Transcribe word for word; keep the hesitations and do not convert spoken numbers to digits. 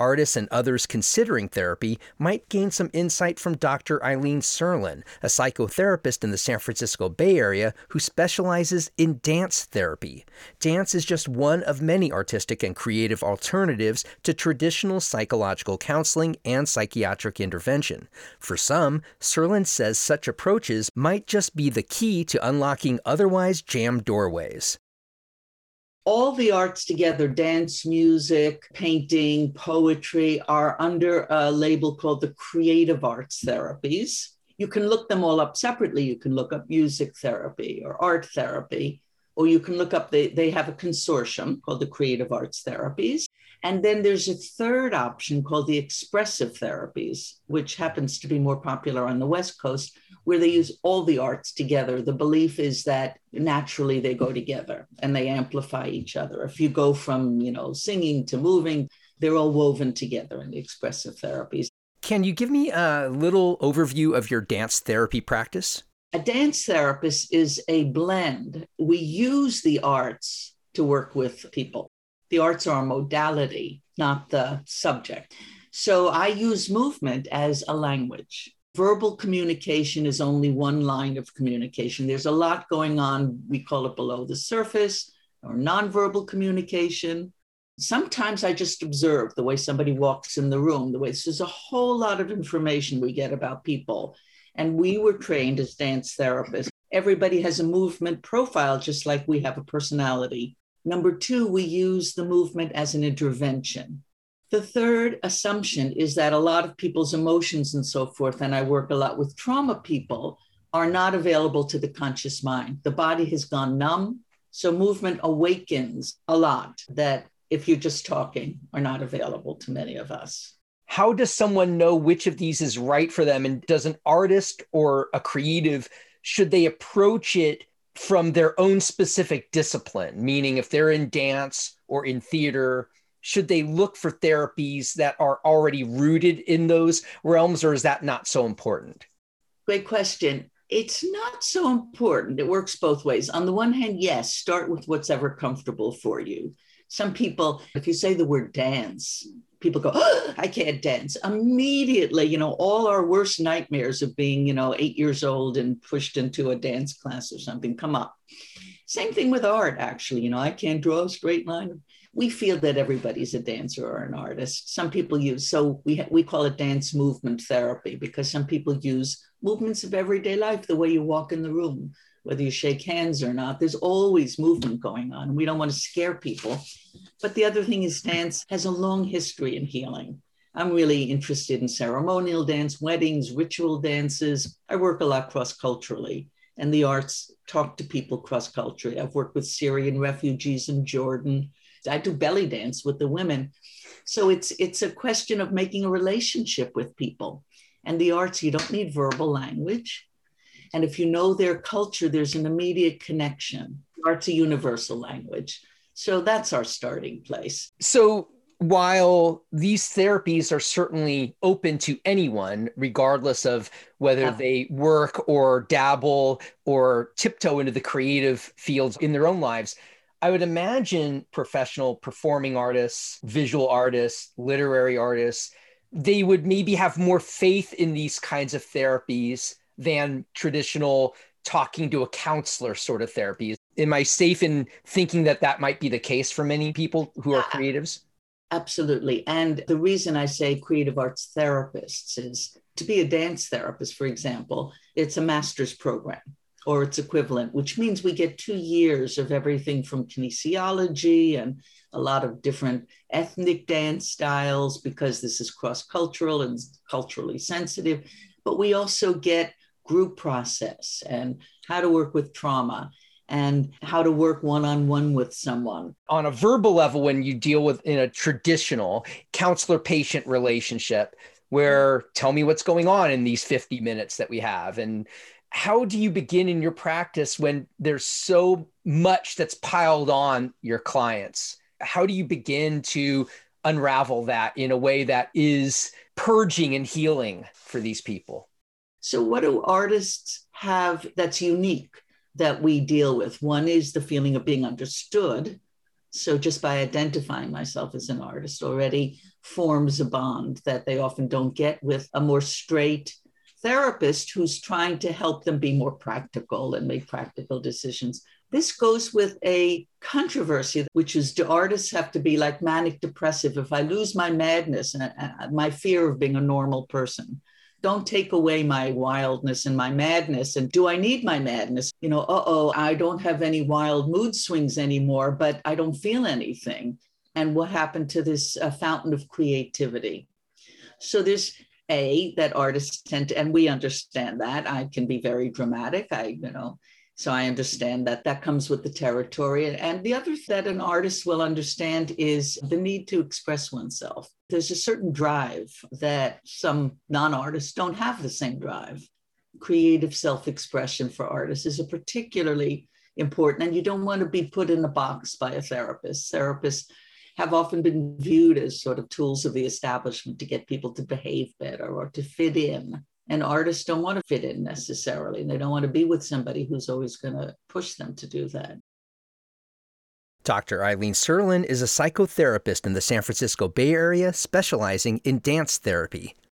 Artists and others considering therapy might gain some insight from Doctor Eileen Serlin, a psychotherapist in the San Francisco Bay Area who specializes in dance therapy. Dance is just one of many artistic and creative alternatives to traditional psychological counseling and psychiatric intervention. For some, Serlin says such approaches might just be the key to unlocking otherwise jammed doorways. All the arts together, dance, music, painting, poetry, are under a label called the creative arts therapies. You can look them all up separately. You can look up music therapy or art therapy, or you can look up, they, they have a consortium called the creative arts therapies. And then there's a third option called the expressive therapies, which happens to be more popular on the West Coast, where they use all the arts together. The belief is that naturally they go together and they amplify each other. If you go from, you know, singing to moving, they're all woven together in the expressive therapies. Can you give me a little overview of your dance therapy practice? A dance therapist is a blend. We use the arts to work with people. The arts are a modality, not the subject. So I use movement as a language. Verbal communication is only one line of communication. There's a lot going on. We call it below the surface or nonverbal communication. Sometimes I just observe the way somebody walks in the room, the way there's a whole lot of information we get about people. And we were trained as dance therapists. Everybody has a movement profile, just like we have a personality. Number two, we use the movement as an intervention. The third assumption is that a lot of people's emotions and so forth, and I work a lot with trauma people, are not available to the conscious mind. The body has gone numb, so movement awakens a lot that if you're just talking are not available to many of us. How does someone know which of these is right for them? And does an artist or a creative, should they approach it from their own specific discipline? Meaning if they're in dance or in theater, should they look for therapies that are already rooted in those realms, or is that not so important? Great question. It's not so important. It works both ways. On the one hand, yes, start with what's ever comfortable for you. Some people, if you say the word dance, people go, oh, I can't dance. Immediately, you know, all our worst nightmares of being, you know, eight years old and pushed into a dance class or something come up. Same thing with art, actually. You know, I can't draw a straight line. We feel that everybody's a dancer or an artist. Some people use, so we ha- we call it dance movement therapy, because some people use movements of everyday life, the way you walk in the room, whether you shake hands or not. There's always movement going on, and we don't want to scare people. But the other thing is dance has a long history in healing. I'm really interested in ceremonial dance, weddings, ritual dances. I work a lot cross-culturally, and the arts talk to people cross-culturally. I've worked with Syrian refugees in Jordan. I do belly dance with the women. So it's it's a question of making a relationship with people. And the arts, you don't need verbal language. And if you know their culture, there's an immediate connection. Art's a universal language. So that's our starting place. So while these therapies are certainly open to anyone, regardless of whether yeah. they work or dabble or tiptoe into the creative fields in their own lives, I would imagine professional performing artists, visual artists, literary artists, they would maybe have more faith in these kinds of therapies than traditional talking to a counselor sort of therapies. Am I safe in thinking that that might be the case for many people who are creatives? Absolutely. And the reason I say creative arts therapists is to be a dance therapist, for example, it's a master's program or its equivalent, which means we get two years of everything from kinesiology and a lot of different ethnic dance styles, because this is cross-cultural and culturally sensitive. But we also get group process and how to work with trauma and how to work one-on-one with someone. On a verbal level, when you deal with in a traditional counselor-patient relationship, where tell me what's going on in these fifty minutes that we have, and how do you begin in your practice when there's so much that's piled on your clients? How do you begin to unravel that in a way that is purging and healing for these people? So what do artists have that's unique that we deal with? One is the feeling of being understood. So just by identifying myself as an artist already forms a bond that they often don't get with a more straight therapist who's trying to help them be more practical and make practical decisions. This goes with a controversy, which is, do artists have to be like manic depressive? If I lose my madness and my fear of being a normal person, don't take away my wildness and my madness. And do I need my madness? You know, uh-oh, I don't have any wild mood swings anymore, but I don't feel anything. And what happened to this uh, fountain of creativity? So there's A, that artists tend to, and we understand that. I can be very dramatic. I, you know, so I understand that that comes with the territory. And the other that an artist will understand is the need to express oneself. There's a certain drive that some non-artists don't have the same drive. Creative self-expression for artists is a particularly important, and you don't want to be put in a box by a therapist. Therapists have often been viewed as sort of tools of the establishment to get people to behave better or to fit in. And artists don't want to fit in necessarily. They don't want to be with somebody who's always going to push them to do that. Doctor Eileen Serlin is a psychotherapist in the San Francisco Bay Area, specializing in dance therapy.